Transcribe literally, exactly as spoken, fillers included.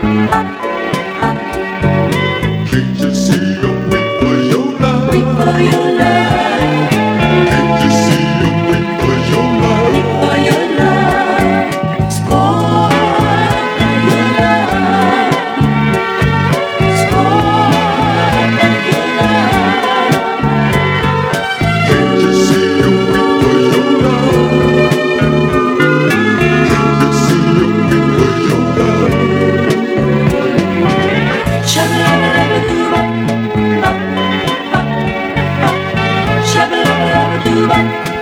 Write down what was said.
Can't you see I'm waiting for your love? Wait for your love. Can't you see I'm waiting for your love? Wait for your love. Spoiled by your love. Spoiled by your love. Can't you see I'm waiting for your love? Can't you see I'm waiting for your love? Shabba-dabba-dabba-doo-bop, bop, bop, bop. Shabba-dabba-dabba-doo-bop.